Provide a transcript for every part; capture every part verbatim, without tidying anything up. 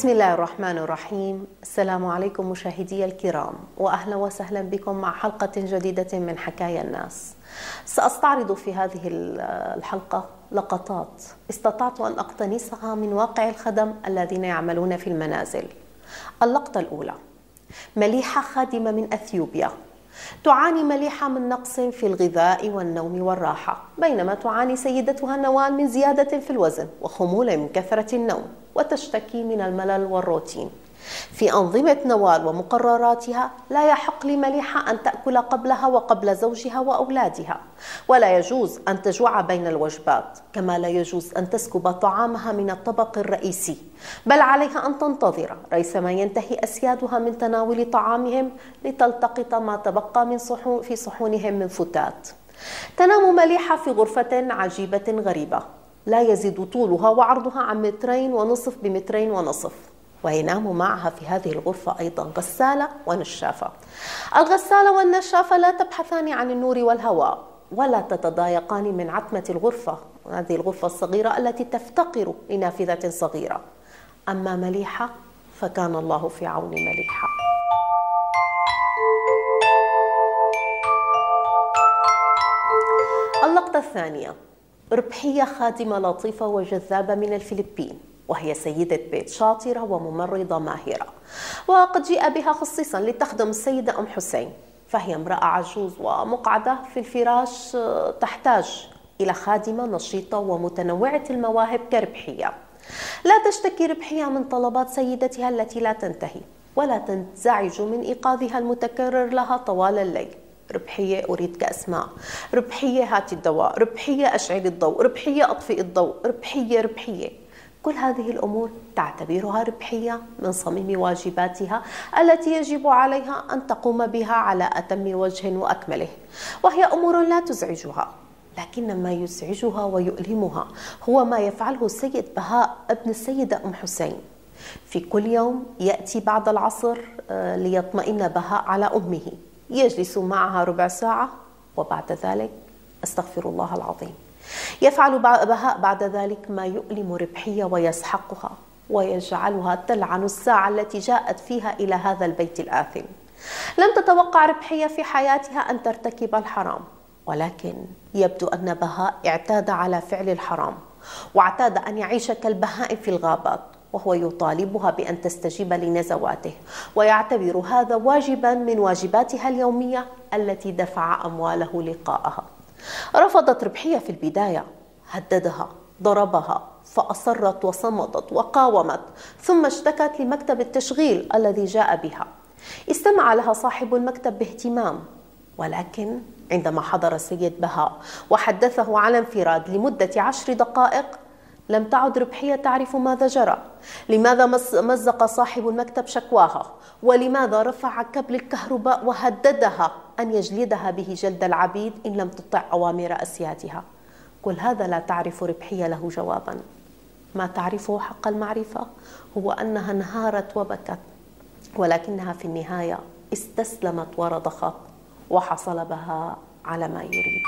بسم الله الرحمن الرحيم. السلام عليكم مشاهدي الكرام، وأهلا وسهلا بكم مع حلقة جديدة من حكايا الناس. سأستعرض في هذه الحلقة لقطات استطعت أن أقتنصها من واقع الخدم الذين يعملون في المنازل. اللقطة الأولى: مليحة خادمة من أثيوبيا. تعاني مليحة من نقص في الغذاء والنوم والراحة، بينما تعاني سيدتها نوال من زيادة في الوزن وخمول من كثرة النوم، وتشتكي من الملل والروتين. في أنظمة نوال ومقرراتها لا يحق لمليحة أن تأكل قبلها وقبل زوجها وأولادها، ولا يجوز أن تجوع بين الوجبات، كما لا يجوز أن تسكب طعامها من الطبق الرئيسي، بل عليها أن تنتظر ريثما ينتهي أسيادها من تناول طعامهم لتلتقط ما تبقى من صحون في صحونهم من فتات. تنام مليحة في غرفة عجيبة غريبة لا يزيد طولها وعرضها عن مترين ونصف بمترين ونصف، وينام معها في هذه الغرفة أيضا غسالة ونشافة. الغسالة والنشافة لا تبحثان عن النور والهواء، ولا تتضايقان من عتمة الغرفة، هذه الغرفة الصغيرة التي تفتقر لنافذة صغيرة. أما مليحة فكان الله في عون مليحة. اللقطة الثانية: ربحية خادمة لطيفة وجذابة من الفلبين، وهي سيدة بيت شاطرة وممرضة ماهرة، وقد جيء بها خصيصا لتخدم السيدة أم حسين، فهي امرأة عجوز ومقعدة في الفراش تحتاج إلى خادمة نشيطة ومتنوعة المواهب كربحية. لا تشتكي ربحية من طلبات سيدتها التي لا تنتهي، ولا تنزعج من إيقاظها المتكرر لها طوال الليل. ربحية أريد كأس ماء، ربحية هاتي الدواء، ربحية أشعل الضوء، ربحية أطفئ الضوء، ربحية ربحية. كل هذه الأمور تعتبرها ربحية من صميم واجباتها التي يجب عليها أن تقوم بها على أتم وجه وأكمله، وهي أمور لا تزعجها. لكن ما يزعجها ويؤلمها هو ما يفعله السيد بهاء ابن السيدة أم حسين. في كل يوم يأتي بعد العصر ليطمئن بهاء على أمه، يجلس معها ربع ساعة، وبعد ذلك أستغفر الله العظيم يفعل بهاء بعد ذلك ما يؤلم ربحية ويسحقها، ويجعلها تلعن الساعة التي جاءت فيها إلى هذا البيت الآثم. لم تتوقع ربحية في حياتها أن ترتكب الحرام، ولكن يبدو أن بهاء اعتاد على فعل الحرام، واعتاد أن يعيش كالبهائم في الغابات، وهو يطالبها بأن تستجيب لنزواته، ويعتبر هذا واجبا من واجباتها اليومية التي دفع أمواله لقاءها. رفضت ربحية في البداية، هددها، ضربها، فأصرت وصمتت وقاومت، ثم اشتكت لمكتب التشغيل الذي جاء بها. استمع لها صاحب المكتب باهتمام، ولكن عندما حضر السيد بهاء وحدثه على انفراد لمدة عشر دقائق لم تعد ربحية تعرف ماذا جرى، لماذا مزق صاحب المكتب شكواها، ولماذا رفع كبل الكهرباء وهددها أن يجلدها به جلد العبيد إن لم تطع أوامر أسيادها. كل هذا لا تعرف ربحية له جوابا. ما تعرفه حق المعرفة هو أنها انهارت وبكت، ولكنها في النهاية استسلمت ورضخت، وحصل بها على ما يريد.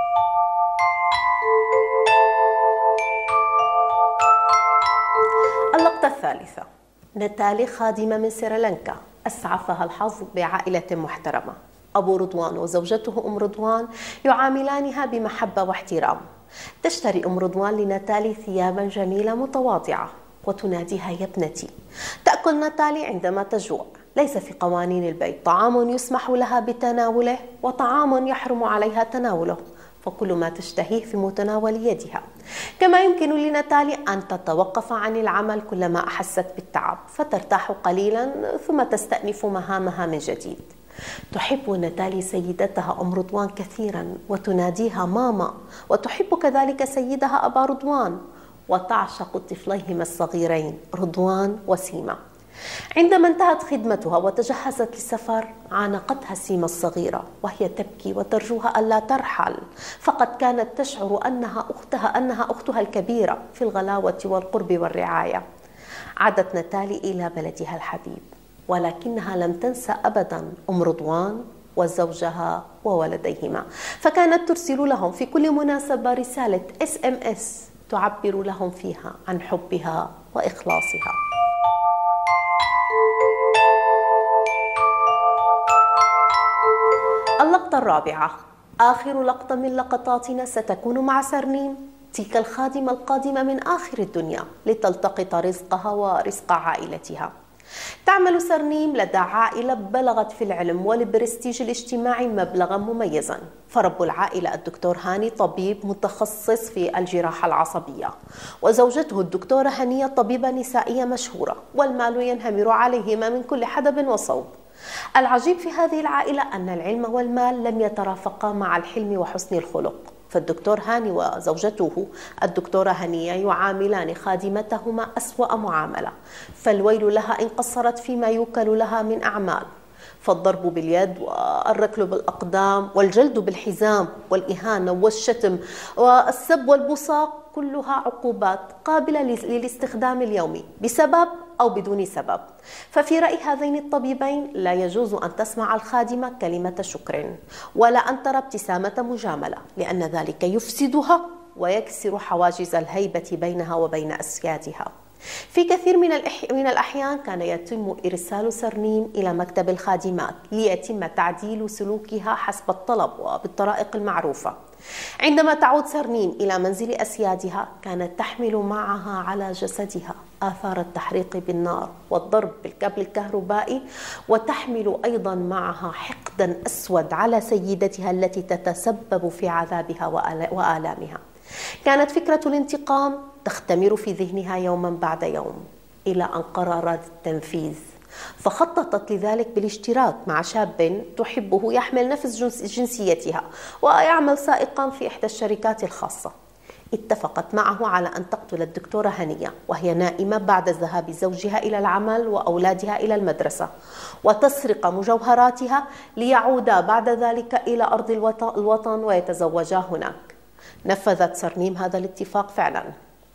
اللقطة الثالثة: نتالي خادمة من سريلانكا أسعفها الحظ بعائلة محترمة. أبو رضوان وزوجته أم رضوان يعاملانها بمحبة واحترام. تشتري أم رضوان لنتالي ثيابا جميلة متواضعة، وتناديها يا ابنتي. تأكل نتالي عندما تجوع. ليس في قوانين البيت طعام يسمح لها بتناوله وطعام يحرم عليها تناوله، فكل ما تشتهيه في متناول يدها. كما يمكن لنتالي أن تتوقف عن العمل كلما أحست بالتعب، فترتاح قليلا ثم تستأنف مهامها من جديد. تحب نتالي سيدتها أم رضوان كثيرا، وتناديها ماما، وتحب كذلك سيدها أبا رضوان، وتعشق طفليهما الصغيرين رضوان وسيمة. عندما انتهت خدمتها وتجهزت للسفر عانقتها سيمة الصغيرة وهي تبكي وترجوها ألا ترحل، فقد كانت تشعر أنها أختها أنها أختها الكبيرة في الغلاوة والقرب والرعاية. عادت نتالي إلى بلدها الحبيب، ولكنها لم تنسى أبدا أم رضوان وزوجها وولديهما، فكانت ترسل لهم في كل مناسبة رسالة اس ام اس تعبر لهم فيها عن حبها وإخلاصها. اللقطة الرابعة، آخر لقطة من لقطاتنا ستكون مع سرنيم، تلك الخادمة القادمة من آخر الدنيا لتلتقط رزقها ورزق عائلتها. تعمل سرنيم لدى عائلة بلغت في العلم والبرستيج الاجتماعي مبلغا مميزا، فرب العائلة الدكتور هاني طبيب متخصص في الجراحة العصبية، وزوجته الدكتورة هنية طبيبة نسائية مشهورة، والمال ينهمر عليهما من كل حدب وصوب. العجيب في هذه العائلة أن العلم والمال لم يترافقا مع الحلم وحسن الخلق، فالدكتور هاني وزوجته الدكتورة هنية يعاملان خادمتهما أسوأ معاملة، فالويل لها إن قصرت فيما يوكل لها من أعمال، فالضرب باليد والركل بالأقدام والجلد بالحزام والإهانة والشتم والسب والبصاق كلها عقوبات قابلة للاستخدام اليومي بسبب أو بدون سبب. ففي رأي هذين الطبيبين لا يجوز أن تسمع الخادمة كلمة شكر ولا أن ترى ابتسامة مجاملة، لأن ذلك يفسدها ويكسر حواجز الهيبة بينها وبين أسيادها. في كثير من, من الأحيان كان يتم إرسال سرنيم إلى مكتب الخادمات ليتم تعديل سلوكها حسب الطلب وبالطريقة المعروفة. عندما تعود سرنيم إلى منزل أسيادها كانت تحمل معها على جسدها آثار التحريق بالنار والضرب بالكابل الكهربائي، وتحمل أيضا معها حقدا أسود على سيدتها التي تتسبب في عذابها وآلامها. كانت فكرة الانتقام تختمر في ذهنها يوما بعد يوم إلى أن قررت التنفيذ، فخططت لذلك بالاشتراك مع شاب تحبه يحمل نفس جنسيتها ويعمل سائقا في إحدى الشركات الخاصة. اتفقت معه على أن تقتل الدكتورة هنية وهي نائمة بعد ذهاب زوجها إلى العمل وأولادها إلى المدرسة، وتسرق مجوهراتها ليعودا بعد ذلك إلى أرض الوطن ويتزوجا هناك. نفذت سرنيم هذا الاتفاق فعلا،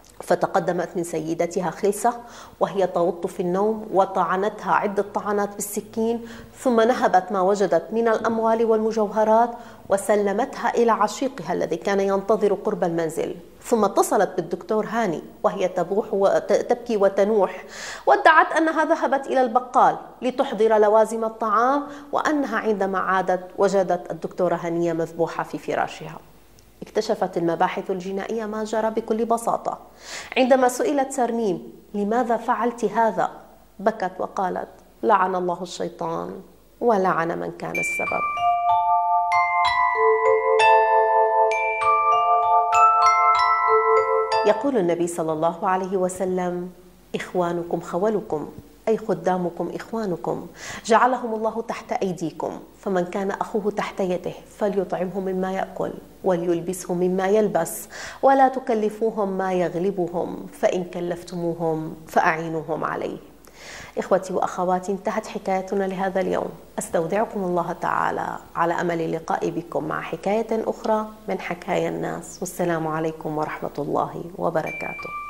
فتقدمت من سيدتها خلسة وهي توط في النوم وطعنتها عدة طعنات بالسكين، ثم نهبت ما وجدت من الأموال والمجوهرات وسلمتها إلى عشيقها الذي كان ينتظر قرب المنزل. ثم اتصلت بالدكتور هاني وهي تبوح وتبكي وتنوح، وادعت أنها ذهبت إلى البقال لتحضر لوازم الطعام، وأنها عندما عادت وجدت الدكتورة هنية مذبوحة في فراشها. اكتشفت المباحث الجنائية ما جرى بكل بساطة. عندما سئلت سرنيم لماذا فعلت هذا، بكت وقالت: لعن الله الشيطان ولعن من كان السبب. يقول النبي صلى الله عليه وسلم: إخوانكم خولكم، أي خدامكم إخوانكم، جعلهم الله تحت أيديكم، فمن كان أخوه تحت يده فليطعمه مما يأكل وليلبسه مما يلبس، ولا تكلفوهم ما يغلبهم، فإن كلفتموهم فأعينوهم عليه. إخوتي وأخواتي، انتهت حكايتنا لهذا اليوم. أستودعكم الله تعالى على أمل اللقاء بكم مع حكاية أخرى من حكايا الناس، والسلام عليكم ورحمة الله وبركاته.